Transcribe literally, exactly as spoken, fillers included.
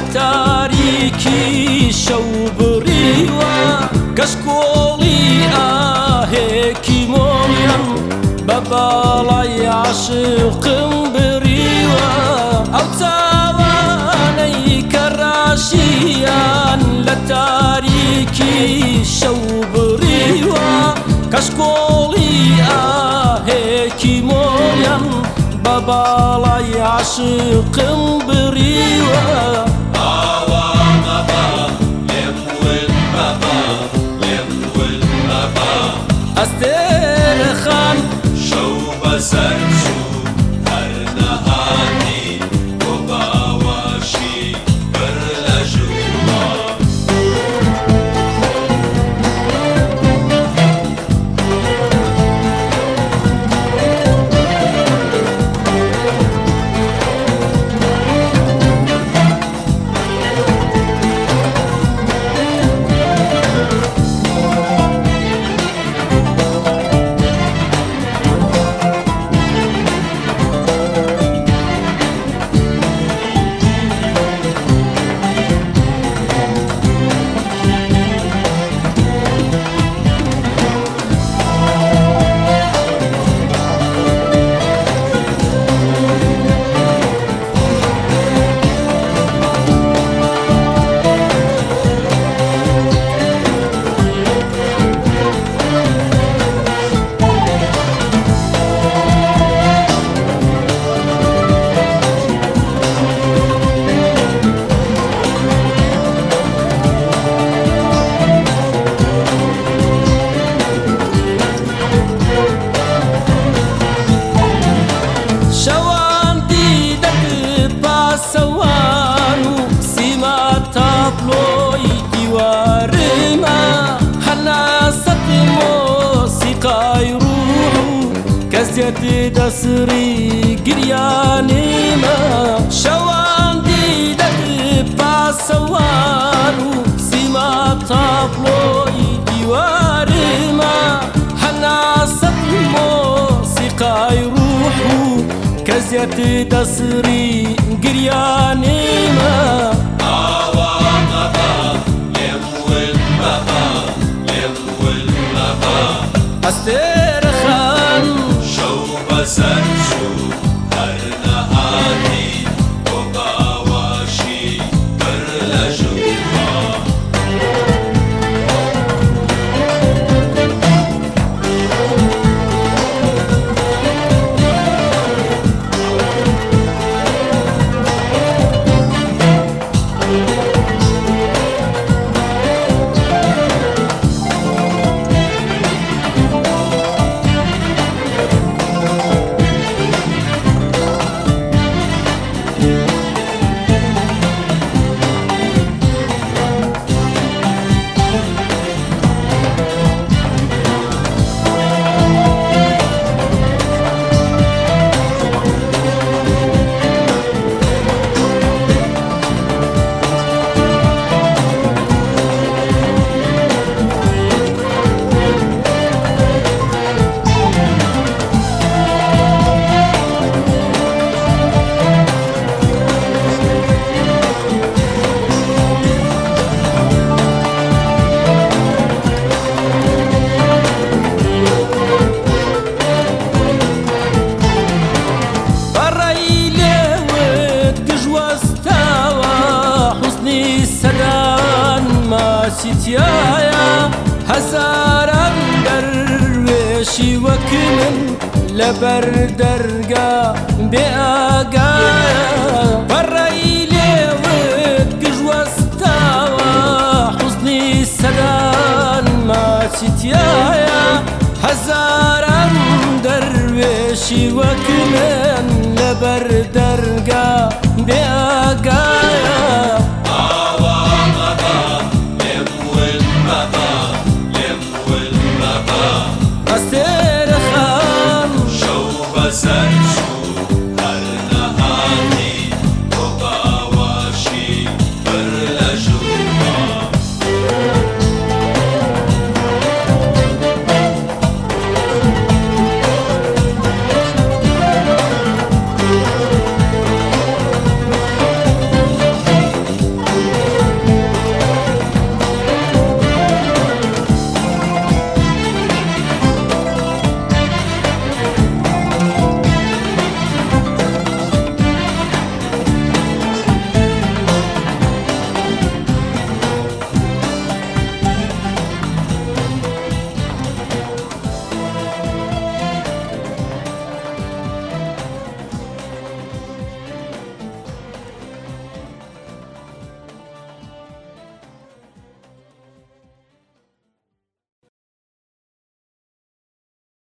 تاریکی شەو بڕیوە کەشکۆڵی ئاهێکی مۆمیان بە باڵای عاشقم بڕیوە ئەو چاوانەی کە ڕاشیان لە تاریکی شەو بڕیوە کەشکۆڵی ئاهێکی مۆمیان بە باڵای عاشقم بڕیوە ئەستێرەخان شەو بەسەر چوو هەر نەهاتی بۆ باوەشی بەر لە ژووە سەوان و سیما تاپلۆی دیوارما هەناسەت مۆسیقای ڕوح و کەسێت دەسری گریانێمە شەوان دیدەت پاسەوان و سیما تاپلۆی دیوارما هەناسەت مۆسیقای ڕوح و کەسێت دەسری گریانێمە ئاوا مەبە لێم ول مەبە لێم ول مەبە ئەستێرەخان شەو بەسەر چوو هەر نەهاتی بۆ باوەشی بەر لە ژووە سیتیایە هەزاران دەروێشی وەک من لەبەر دەرگا بێ ئاگایە بەڕێی لێوت گژوەستاوە حوسنی سەدان ماچیتیایە هەزاران دەروێشی وەک